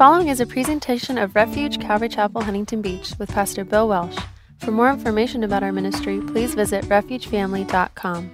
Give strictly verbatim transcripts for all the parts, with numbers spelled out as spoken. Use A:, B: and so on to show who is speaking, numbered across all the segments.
A: following is a presentation of Refuge Calvary Chapel, Huntington Beach, with Pastor Bill Welsh. For more information about our ministry, please visit refuge family dot com.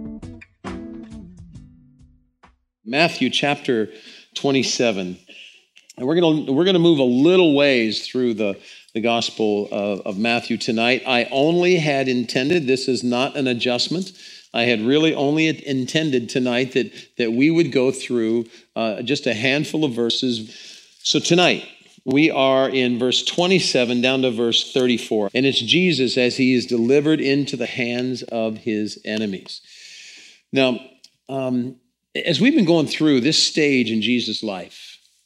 B: Matthew chapter twenty-seven. And we're going to we're going to move a little ways through the, the Gospel of, of Matthew tonight. I only had intended, this is not an adjustment, I had really only intended tonight that, that we would go through uh, just a handful of verses. So tonight, we are in verse twenty-seven down to verse thirty-four. And it's Jesus as he is delivered into the hands of his enemies. Now, um, as we've been going through this stage in Jesus' life,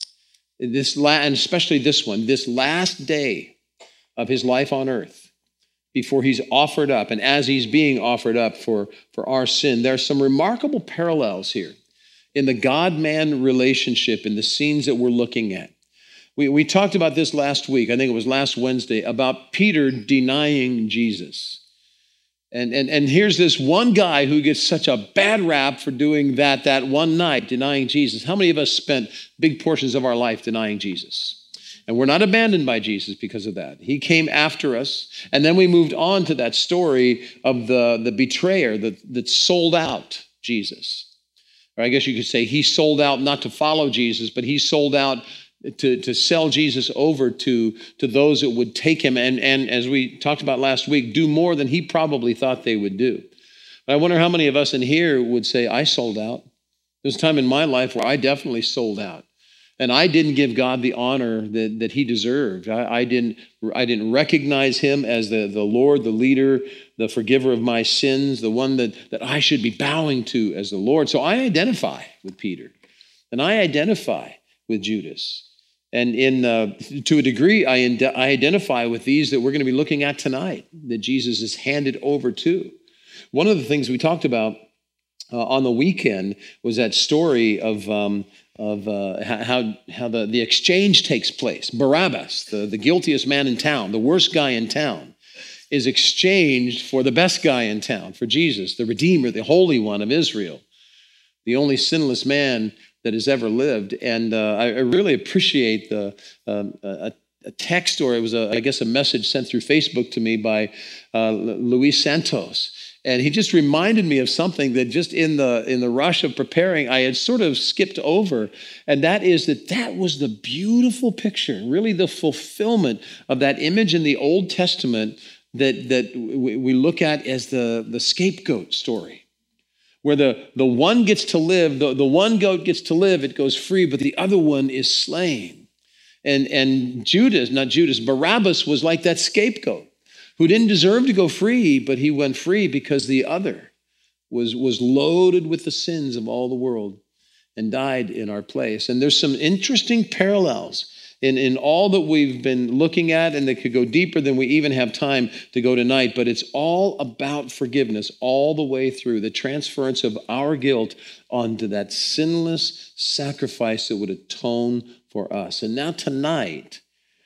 B: this la- and especially this one, this last day of his life on earth, before he's offered up, and as he's being offered up for, for our sin, there are some remarkable parallels here in the God-man relationship in the scenes that we're looking at. We, we talked about this last week, I think it was last Wednesday, about Peter denying Jesus. And, and, and here's this one guy who gets such a bad rap for doing that that one night, denying Jesus. How many of us spent big portions of our life denying Jesus? And we're not abandoned by Jesus because of that. He came after us. And then we moved on to that story of the, the betrayer that, that sold out Jesus. Or I guess you could say he sold out not to follow Jesus, but he sold out to, to sell Jesus over to, to those that would take him and, and, as we talked about last week, do more than he probably thought they would do. But I wonder how many of us in here would say, I sold out. There was a time in my life where I definitely sold out. And I didn't give God the honor that, that he deserved. I, I, didn't, I didn't recognize him as the, the Lord, the leader, the forgiver of my sins, the one that, that I should be bowing to as the Lord. So I identify with Peter. And I identify with Judas. And in uh, to a degree, I, ind- I identify with these that we're going to be looking at tonight, that Jesus is handed over to. One of the things we talked about uh, on the weekend was that story of, um, of uh, how, how the, the exchange takes place. Barabbas, the, the guiltiest man in town, the worst guy in town, is exchanged for the best guy in town, for Jesus, the Redeemer, the Holy One of Israel, the only sinless man that has ever lived. And uh, I, I really appreciate the um, a, a text, or it was, a, I guess, a message sent through Facebook to me by uh, Luis Santos. And he just reminded me of something that just in the in the rush of preparing, I had sort of skipped over. And that is that that was the beautiful picture, really the fulfillment of that image in the Old Testament that, that we look at as the, the scapegoat story, where the, the one gets to live, the, the one goat gets to live, it goes free, but the other one is slain. And, and Judas, not Judas, Barabbas was like that scapegoat who didn't deserve to go free, but he went free because the other was, was loaded with the sins of all the world and died in our place. And there's some interesting parallels in, in all that we've been looking at, and that could go deeper than we even have time to go tonight, but it's all about forgiveness all the way through, the transference of our guilt onto that sinless sacrifice that would atone for us. And now tonight,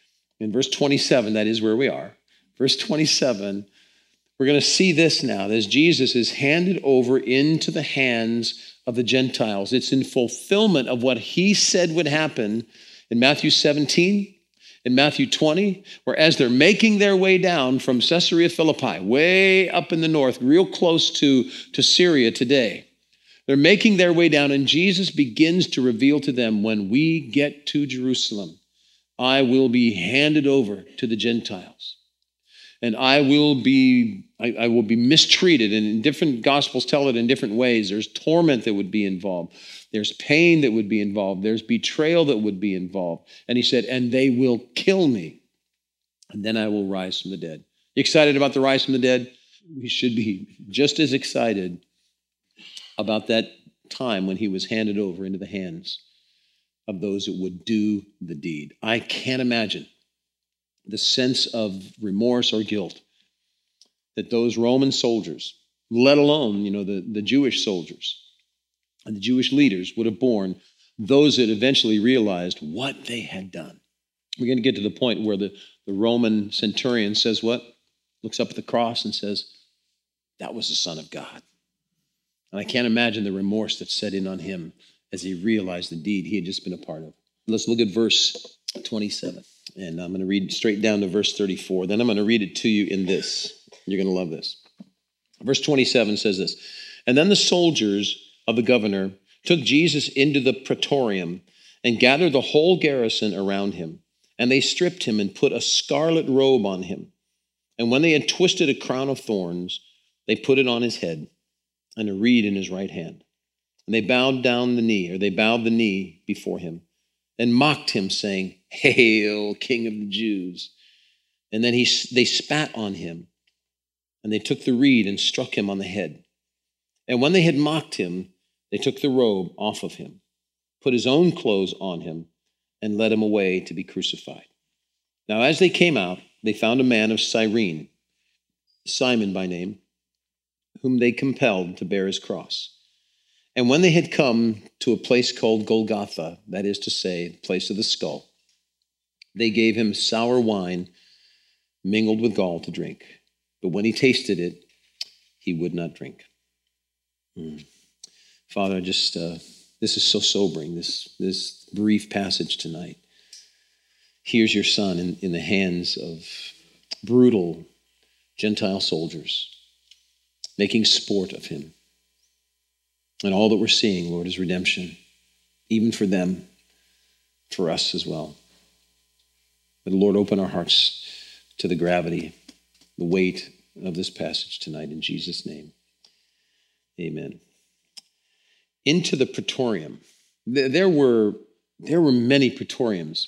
B: in verse twenty-seven, that is where we are, verse twenty-seven, we're going to see this now, as Jesus is handed over into the hands of the Gentiles. It's in fulfillment of what he said would happen in Matthew seventeen, in Matthew twenty, where as they're making their way down from Caesarea Philippi, way up in the north, real close to, to Syria today, they're making their way down, and Jesus begins to reveal to them, when we get to Jerusalem, I will be handed over to the Gentiles. And I will be, I, I will be mistreated. And in different gospels tell it in different ways. There's torment that would be involved. There's pain that would be involved. There's betrayal that would be involved. And he said, and they will kill me. And then I will rise from the dead. You excited about the rise from the dead? We should be just as excited about that time when he was handed over into the hands of those that would do the deed. I can't imagine the sense of remorse or guilt that those Roman soldiers, let alone, you know, the, the Jewish soldiers and the Jewish leaders would have borne, those that eventually realized what they had done. We're going to get to the point where the, the Roman centurion says what? Looks up at the cross and says, that was the Son of God. And I can't imagine the remorse that set in on him as he realized the deed he had just been a part of. Let's look at verse twenty-seven. And I'm going to read straight down to verse thirty-four. Then I'm going to read it to you in this. You're going to love this. Verse twenty-seven says this, "And then the soldiers of the governor took Jesus into the praetorium and gathered the whole garrison around him. And they stripped him and put a scarlet robe on him. And when they had twisted a crown of thorns, they put it on his head and a reed in his right hand. And they bowed down the knee, or they bowed the knee before him and mocked him, saying, 'Hail, King of the Jews.' And then he, they spat on him, and they took the reed and struck him on the head. And when they had mocked him, they took the robe off of him, put his own clothes on him, and led him away to be crucified. Now as they came out, they found a man of Cyrene, Simon by name, whom they compelled to bear his cross. And when they had come to a place called Golgotha, that is to say, the place of the skull, they gave him sour wine mingled with gall to drink. But when he tasted it, he would not drink." Mm. Father, just uh, this is so sobering, this, this brief passage tonight. Here's your son in, in the hands of brutal Gentile soldiers, making sport of him. And all that we're seeing, Lord, is redemption, even for them, for us as well. But Lord, open our hearts to the gravity, the weight of this passage tonight in Jesus' name. Amen. Into the praetorium. There were, there were many praetoriums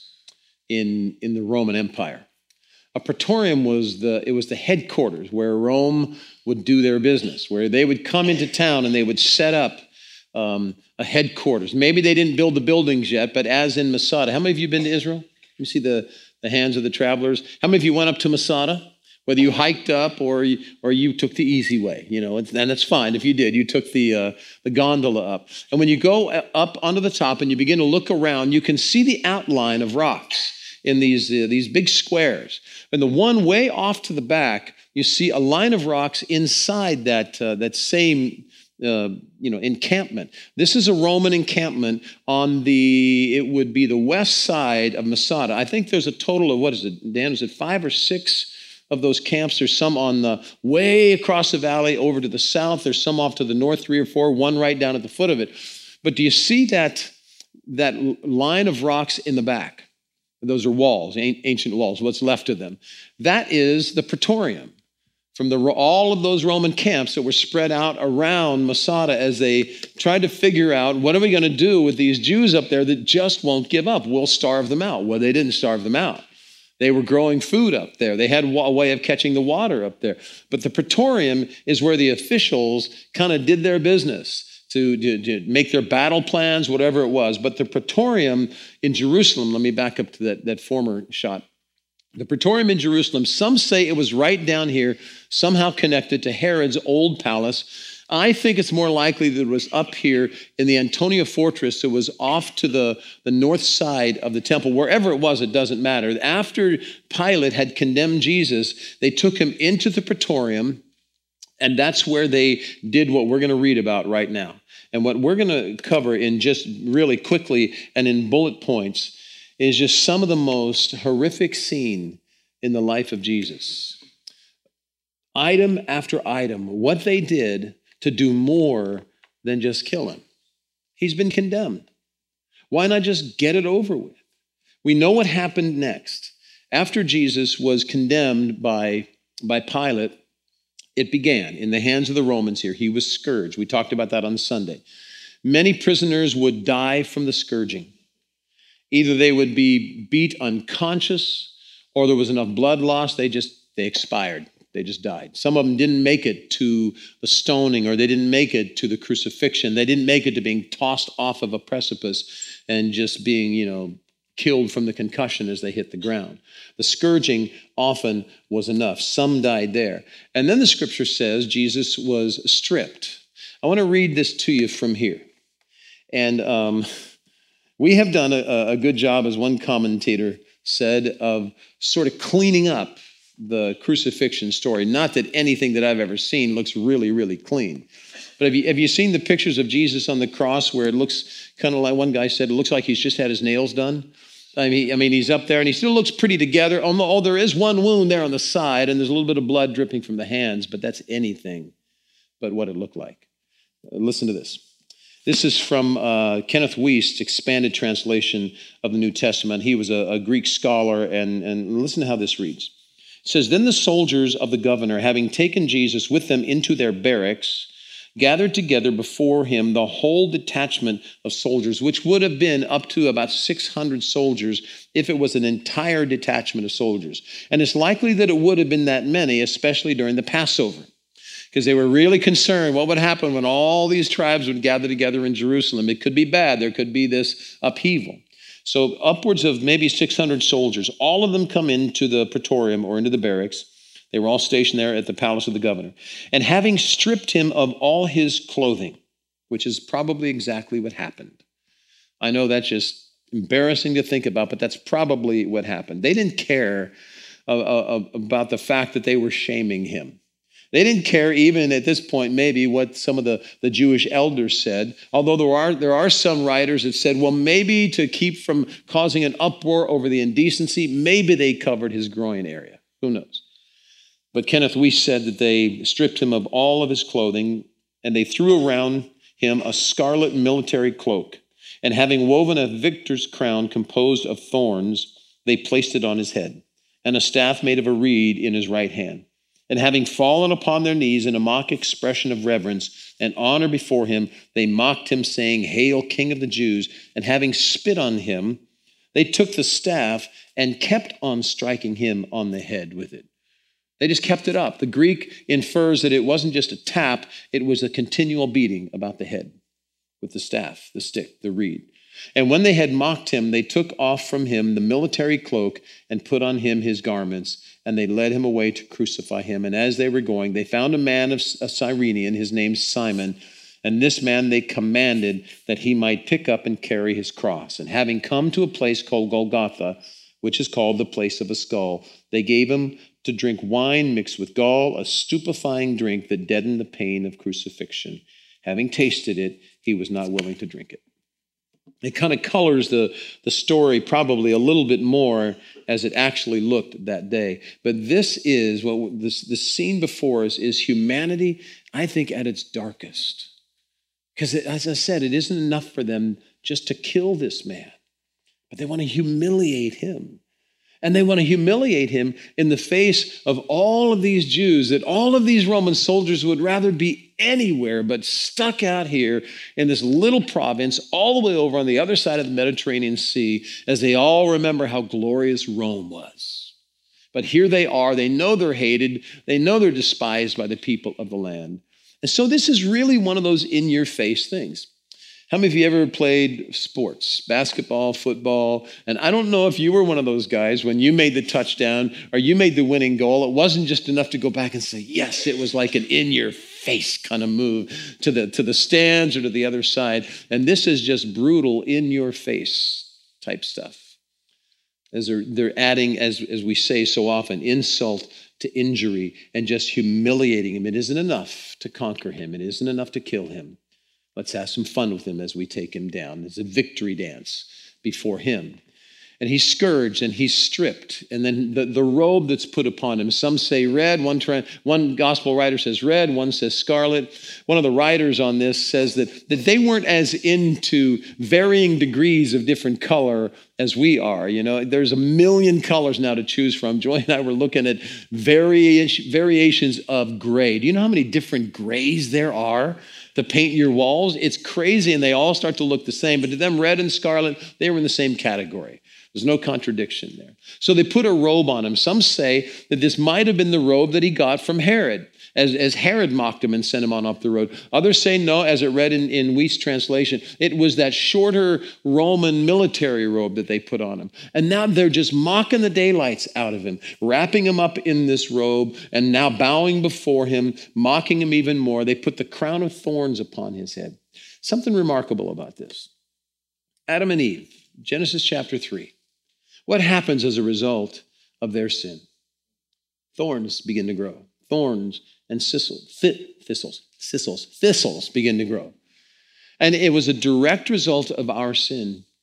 B: in, in the Roman Empire. A praetorium was the, it was the headquarters where Rome would do their business, where they would come into town and they would set up um, a headquarters. Maybe they didn't build the buildings yet, but as in Masada. How many of you have been to Israel? You see the, the hands of the travelers. How many of you went up to Masada? Whether you hiked up or you, or you took the easy way, you know, and that's fine. If you did, you took the uh, the gondola up. And when you go up onto the top and you begin to look around, you can see the outline of rocks in these uh, these big squares. And the one way off to the back, you see a line of rocks inside that uh, that same uh, you know encampment. This is a Roman encampment on the it would be the west side of Masada. I think there's a total of what is it, Dan? Is it five or six of those camps? There's some on the way across the valley over to the south. There's some off to the north, three or four, one right down at the foot of it. But do you see that, that line of rocks in the back? Those are walls, ancient walls, what's left of them. That is the praetorium from the, all of those Roman camps that were spread out around Masada as they tried to figure out, what are we going to do with these Jews up there that just won't give up? We'll starve them out. Well, they didn't starve them out. They were growing food up there. They had a way of catching the water up there. But the praetorium is where the officials kind of did their business to, to, to make their battle plans, whatever it was. But the praetorium in Jerusalem, let me back up to that, that former shot. The praetorium in Jerusalem, some say it was right down here, somehow connected to Herod's old palace. I think it's more likely that it was up here in the Antonia Fortress. It was off to the, the north side of the temple. Wherever it was, it doesn't matter. After Pilate had condemned Jesus, they took him into the praetorium, and that's where they did what we're going to read about right now. And what we're going to cover in just really quickly and in bullet points is just some of the most horrific scene in the life of Jesus. Item after item, what they did to do more than just kill him. He's been condemned. Why not just get it over with? We know what happened next. After Jesus was condemned by, by Pilate, it began in the hands of the Romans here. He was scourged. We talked about that on Sunday. Many prisoners would die from the scourging. Either they would be beat unconscious, or there was enough blood loss, they just, they expired. They just died. Some of them didn't make it to the stoning, or they didn't make it to the crucifixion. They didn't make it to being tossed off of a precipice and just being, you know, killed from the concussion as they hit the ground. The scourging often was enough. Some died there. And then the scripture says Jesus was stripped. I want to read this to you from here. And um, we have done a, a good job, as one commentator said, of sort of cleaning up the crucifixion story. Not that anything that I've ever seen looks really, really clean. But have you, have you seen the pictures of Jesus on the cross where it looks kind of like, one guy said, it looks like he's just had his nails done? I mean, I mean, he's up there and he still looks pretty together. Oh, oh, there is one wound there on the side and there's a little bit of blood dripping from the hands, but that's anything but what it looked like. Uh, listen to this. This is from uh, Kenneth Wuest's expanded translation of the New Testament. He was a, a Greek scholar, and, and listen to how this reads. It says, "Then the soldiers of the governor, having taken Jesus with them into their barracks, gathered together before him the whole detachment of soldiers," which would have been up to about six hundred soldiers if it was an entire detachment of soldiers. And it's likely that it would have been that many, especially during the Passover, because they were really concerned what would happen when all these tribes would gather together in Jerusalem. It could be bad. There could be this upheaval. So upwards of maybe six hundred soldiers, all of them come into the praetorium or into the barracks. They were all stationed there at the palace of the governor. And having stripped him of all his clothing, which is probably exactly what happened. I know that's just embarrassing to think about, but that's probably what happened. They didn't care uh, uh, about the fact that they were shaming him. They didn't care even at this point maybe what some of the, the Jewish elders said, although there are, there are some writers that said, well, maybe to keep from causing an uproar over the indecency, maybe they covered his groin area. Who knows? But Kenneth Wuest said that they stripped him of all of his clothing and they threw around him a scarlet military cloak. And having woven a victor's crown composed of thorns, they placed it on his head, and a staff made of a reed in his right hand. And having fallen upon their knees in a mock expression of reverence and honor before him, they mocked him, saying, "Hail, King of the Jews." And having spit on him, they took the staff and kept on striking him on the head with it. They just kept it up. The Greek infers that it wasn't just a tap, it was a continual beating about the head with the staff, the stick, the reed. And when they had mocked him, they took off from him the military cloak and put on him his garments, and they led him away to crucify him. And as they were going, they found a man of a Cyrenian, his name Simon, and this man they commanded that he might pick up and carry his cross. And having come to a place called Golgotha, which is called the place of a skull, they gave him to drink wine mixed with gall, a stupefying drink that deadened the pain of crucifixion. Having tasted it, he was not willing to drink it. It kind of colors the, the story probably a little bit more as it actually looked that day. But this is, what this, this scene before us is humanity, I think, at its darkest. Because as I said, it isn't enough for them just to kill this man, but they want to humiliate him. And they want to humiliate him in the face of all of these Jews, that all of these Roman soldiers would rather be anywhere but stuck out here in this little province all the way over on the other side of the Mediterranean Sea, as they all remember how glorious Rome was. But here they are. They know they're hated. They know they're despised by the people of the land. And so this is really one of those in-your-face things. How many of you ever played sports, basketball, football? And I don't know if you were one of those guys when you made the touchdown or you made the winning goal. It wasn't just enough to go back and say, yes, it was like an in-your-face kind of move to the, to the stands or to the other side. And this is just brutal, in-your-face type stuff. As they're, they're adding, as, as we say so often, insult to injury and just humiliating him. It isn't enough to conquer him. It isn't enough to kill him. Let's have some fun with him as we take him down. It's a victory dance before him. And he's scourged and he's stripped. And then the, the robe that's put upon him, some say red, one, tra- one gospel writer says red, one says scarlet. One of the writers on this says that, that they weren't as into varying degrees of different color as we are. You know, there's a million colors now to choose from. Joy and I were looking at vari- variations of gray. Do you know how many different grays there are to paint your walls? It's crazy, and they all start to look the same. But to them, red and scarlet, they were in the same category. There's no contradiction there. So they put a robe on him. Some say that this might have been the robe that he got from Herod, as, as Herod mocked him and sent him on up the road. Others say no, as it read in, in Wuest's translation, it was that shorter Roman military robe that they put on him. And now they're just mocking the daylights out of him, wrapping him up in this robe, and now bowing before him, mocking him even more. They put the crown of thorns upon his head. Something remarkable about this. Adam and Eve, Genesis chapter three. What happens as a result of their sin? Thorns begin to grow. Thorns and thistles, thistles, thistles, thistles begin to grow. And it was a direct result of our sin.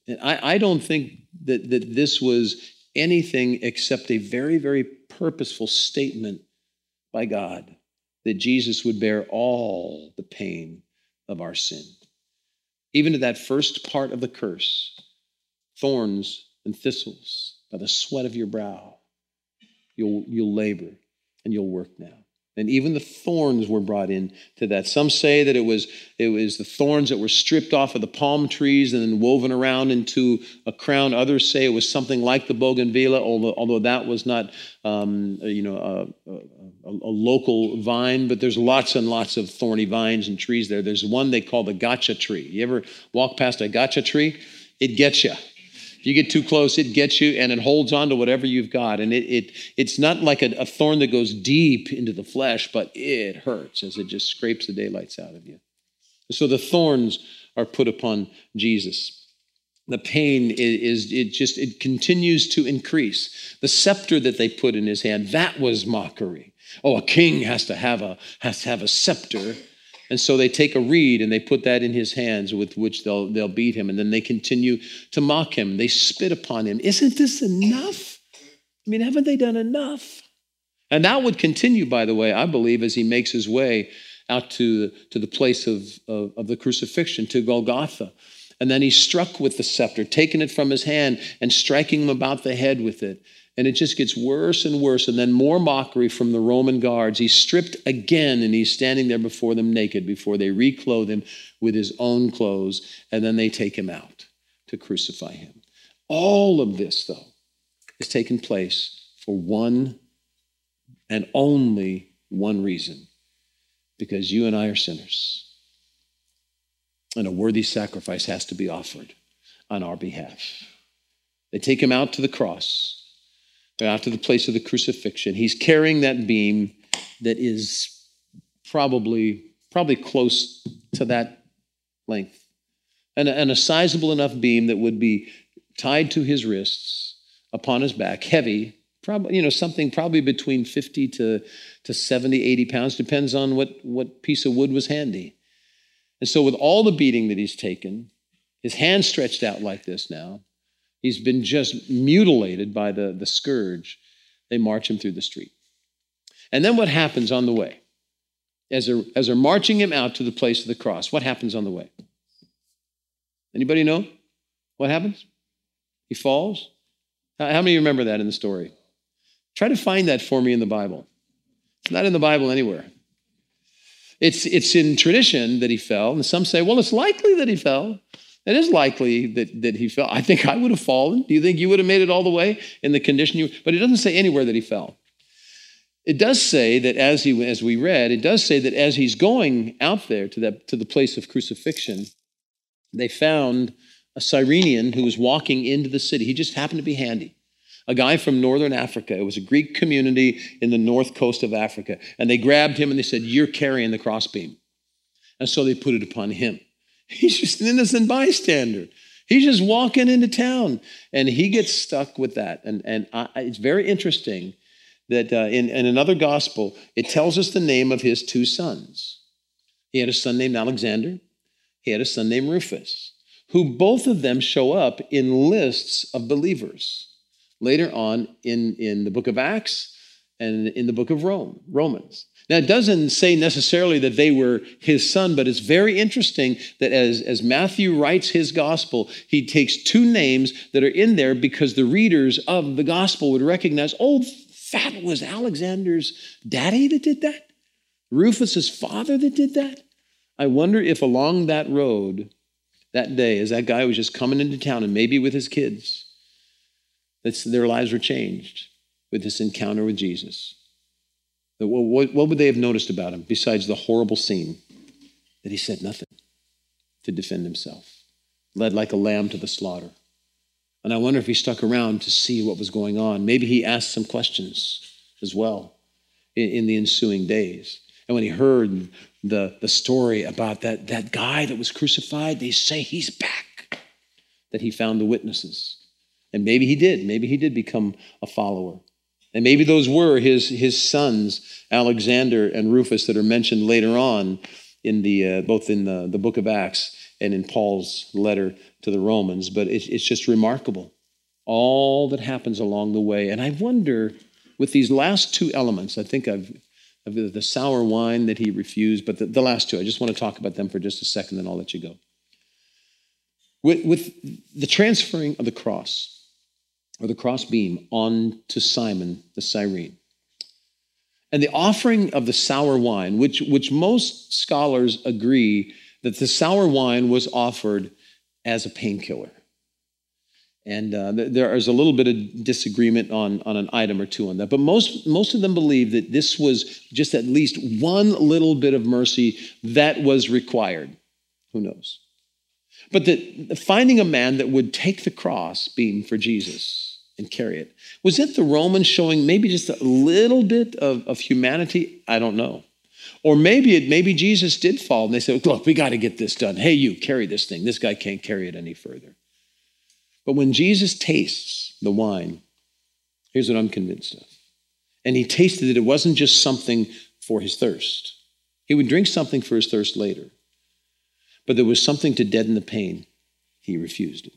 B: And I, I don't think that, that this was anything except a very, very purposeful statement by God that Jesus would bear all the pain of our sin. Even to that first part of the curse, thorns and thistles, by the sweat of your brow, you'll, you'll labor and you'll work now. And even the thorns were brought in to that. Some say that it was, it was the thorns that were stripped off of the palm trees and then woven around into a crown. Others say it was something like the bougainvillea, although, although that was not um, you know, a, a, a, a local vine. But there's lots and lots of thorny vines and trees there. There's one they call the gotcha tree. You ever walk past a gotcha tree? It gets you. If you get too close, it gets you and it holds on to whatever you've got. And it, it it's not like a, a thorn that goes deep into the flesh, but it hurts as it just scrapes the daylights out of you. So the thorns are put upon Jesus. The pain is, is it just, it continues to increase. The scepter that they put in his hand, that was mockery. Oh, a king has to have a, has to have a scepter. And so they take a reed and they put that in his hands with which they'll, they'll beat him. And then they continue to mock him. They spit upon him. Isn't this enough? I mean, haven't they done enough? And that would continue, by the way, I believe, as he makes his way out to, to the place of, of, of the crucifixion, to Golgotha. And then he's struck with the scepter, taking it from his hand and striking him about the head with it. And it just gets worse and worse. And then more mockery from the Roman guards. He's stripped again, and he's standing there before them naked before they reclothe him with his own clothes. And then they take him out to crucify him. All of this, though, is taking place for one and only one reason. Because you and I are sinners. And a worthy sacrifice has to be offered on our behalf. They take him out to the cross. They're out to the place of the crucifixion. He's carrying that beam that is probably, probably close to that length. And a, and a sizable enough beam that would be tied to his wrists, upon his back, heavy, probably, you know, something probably between fifty to, to seventy, eighty pounds, depends on what, what piece of wood was handy. And so with all the beating that he's taken, his hand stretched out like this now, he's been just mutilated by the, the scourge. They march him through the street. And then what happens on the way? As they're, as they're marching him out to the place of the cross, what happens on the way? Anybody know what happens? He falls? How, how many remember that in the story? Try to find that for me in the Bible. It's not in the Bible anywhere. It's, it's in tradition that he fell, and some say, well, it's likely that he fell. It is likely that, that he fell. I think I would have fallen. Do you think you would have made it all the way in the condition you... But it doesn't say anywhere that he fell. It does say that as he, as we read, it does say that as he's going out there to, that, to the place of crucifixion, they found a Cyrenian who was walking into the city. He just happened to be handy. A guy from northern Africa. It was a Greek community in the north coast of Africa. And they grabbed him and they said, you're carrying the crossbeam. And so they put it upon him. He's just an innocent bystander. He's just walking into town. And he gets stuck with that. And, and I, it's very interesting that uh, in, in another gospel, it tells us the name of his two sons. He had a son named Alexander. He had a son named Rufus, who both of them show up in lists of believers later on in, in the book of Acts and in the book of Rome, Romans. Now, it doesn't say necessarily that they were his son, but it's very interesting that as, as Matthew writes his gospel, he takes two names that are in there because the readers of the gospel would recognize, oh, that was Alexander's daddy that did that? Rufus's father that did that? I wonder if along that road that day, as that guy was just coming into town and maybe with his kids, that their lives were changed with this encounter with Jesus. What would they have noticed about him besides the horrible scene? That he said nothing to defend himself, led like a lamb to the slaughter. And I wonder if he stuck around to see what was going on. Maybe he asked some questions as well in, in the ensuing days. And when he heard the, the story about that, that guy that was crucified, they say he's back, that he found the witnesses. And maybe he did. Maybe he did become a follower. And maybe those were his, his sons, Alexander and Rufus, that are mentioned later on in the uh, both in the, the book of Acts and in Paul's letter to the Romans, but it's, it's just remarkable, all that happens along the way. And I wonder, with these last two elements, I think I've, I've the sour wine that he refused, but the, the last two, I just want to talk about them for just a second, then I'll let you go. With, with the transferring of the cross, or the cross beam, on to Simon the Cyrene, and the offering of the sour wine, which, which most scholars agree that the sour wine was offered as a painkiller. And uh, there is a little bit of disagreement on, on an item or two on that. But most, most of them believe that this was just at least one little bit of mercy that was required. Who knows? But the, finding a man that would take the cross beam for Jesus and carry it. Was it the Romans showing maybe just a little bit of, of humanity? I don't know. Or maybe it, maybe Jesus did fall and they said, look, we got to get this done. Hey, you, carry this thing. This guy can't carry it any further. But when Jesus tastes the wine, here's what I'm convinced of. And he tasted it, it wasn't just something for his thirst. He would drink something for his thirst later. But there was something to deaden the pain. He refused it.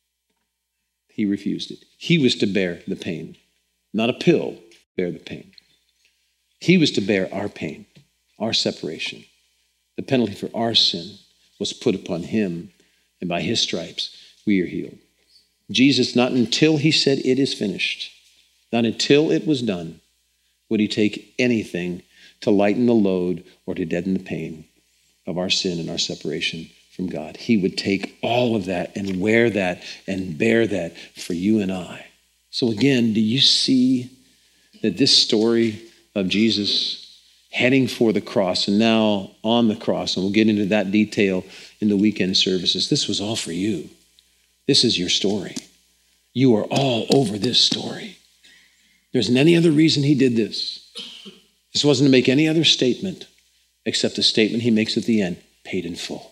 B: He refused it. He was to bear the pain, not a pill, bear the pain. He was to bear our pain, our separation. The penalty for our sin was put upon him, and by his stripes we are healed. Jesus, not until he said it is finished, not until it was done, would he take anything to lighten the load or to deaden the pain of our sin and our separation from God. He would take all of that and wear that and bear that for you and I. So again, do you see that this story of Jesus heading for the cross and now on the cross, and we'll get into that detail in the weekend services, this was all for you. This is your story. You are all over this story. There isn't any other reason he did this. This wasn't to make any other statement except the statement he makes at the end, paid in full.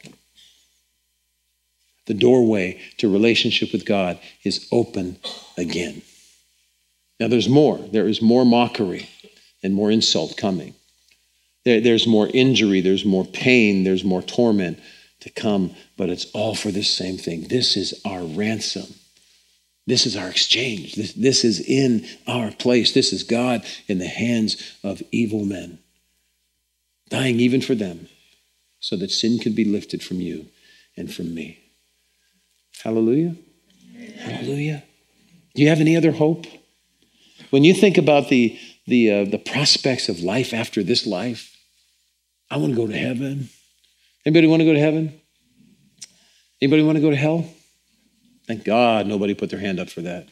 B: The doorway to relationship with God is open again. Now there's more. There is more mockery and more insult coming. There, there's more injury. There's more pain. There's more torment to come. But it's all for this same thing. This is our ransom. This is our exchange. This, this is in our place. This is God in the hands of evil men, dying even for them so that sin could be lifted from you and from me. Hallelujah. Hallelujah. Do you have any other hope? When you think about the, the, uh, the prospects of life after this life, I want to go to heaven. Anybody want to go to heaven? Anybody want to go to hell? Thank God nobody put their hand up for that.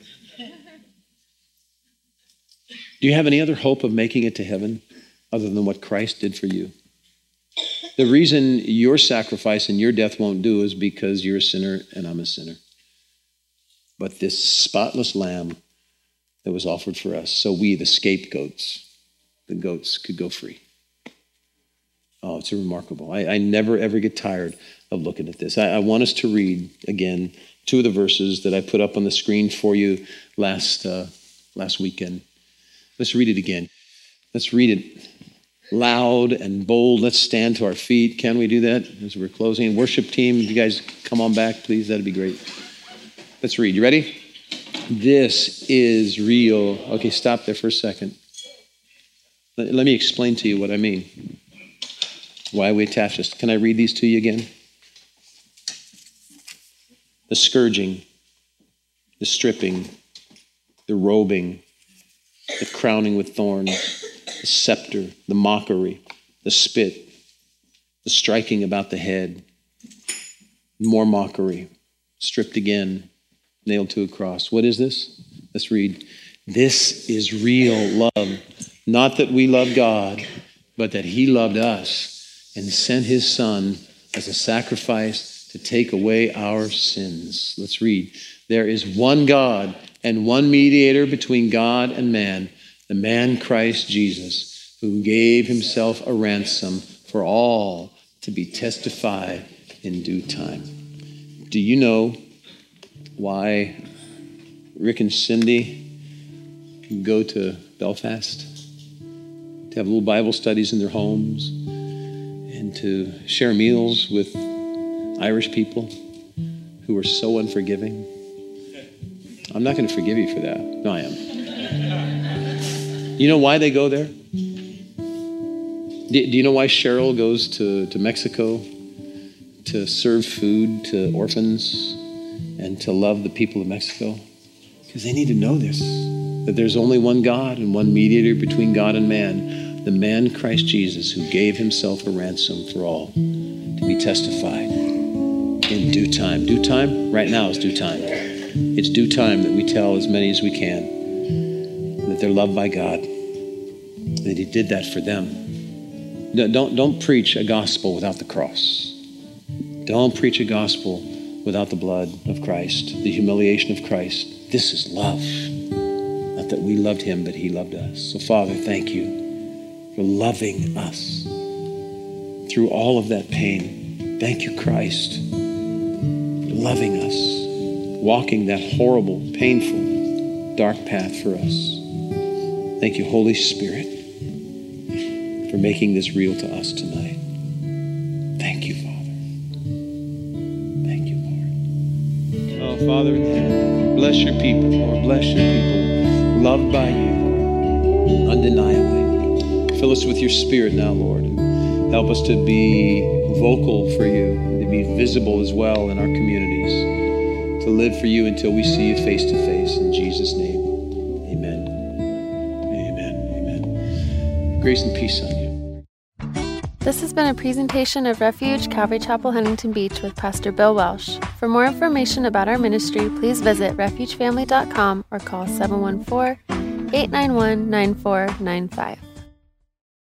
B: Do you have any other hope of making it to heaven other than what Christ did for you? The reason your sacrifice and your death won't do is because you're a sinner and I'm a sinner. But this spotless lamb that was offered for us, so we, the scapegoats, the goats, could go free. Oh, it's remarkable. I, I never, ever get tired of looking at this. I, I want us to read, again, two of the verses that I put up on the screen for you last, uh, last weekend. Let's read it again. Let's read it loud and bold. Let's stand to our feet. Can we do that as we're closing? Worship team, if you guys come on back, please. That'd be great. Let's read. You ready? This is real. Okay, stop there for a second. Let, let me explain to you what I mean. Why we attach this. Can I read these to you again? The scourging, the stripping, the robing, the crowning with thorns, the scepter, the mockery, the spit, the striking about the head, more mockery, stripped again, nailed to a cross. What is this? Let's read. This is real love. Not that we love God, but that he loved us and sent his son as a sacrifice to take away our sins. Let's read. There is one God and one mediator between God and man, the man Christ Jesus, who gave himself a ransom for all to be testified in due time. Do you know why Rick and Cindy go to Belfast to have little Bible studies in their homes and to share meals with Irish people who are so unforgiving. I'm not going to forgive you for that. No, I am. You know why they go there? Do, do you know why Cheryl goes to, to Mexico to serve food to orphans and to love the people of Mexico? Because they need to know this, that there's only one God and one mediator between God and man, the man Christ Jesus, who gave himself a ransom for all, to be testified in due time. Due time? Right now is due time. It's due time that we tell as many as we can that they're loved by God, that he did that for them. Don't, don't preach a gospel without the cross. Don't preach a gospel without the blood of Christ, the humiliation of Christ. This is love. Not that we loved him, but he loved us. So Father, thank you for loving us through all of that pain. Thank you, Christ, for loving us, walking that horrible, painful, dark path for us. Thank you, Holy Spirit, for making this real to us tonight. Thank you, Father. Thank you, Lord. Oh, Father, bless your people, Lord. Bless your people. Loved by you, undeniably. Fill us with your Spirit now, Lord. And help us to be vocal for you, to be visible as well in our communities, to live for you until we see you face to face. In Jesus' name, amen. Amen. Amen. Grace and peace on you.
A: This has been a presentation of Refuge Calvary Chapel, Huntington Beach with Pastor Bill Welsh. For more information about our ministry, please visit refuge family dot com or call seven one four, eight nine one, nine four nine five.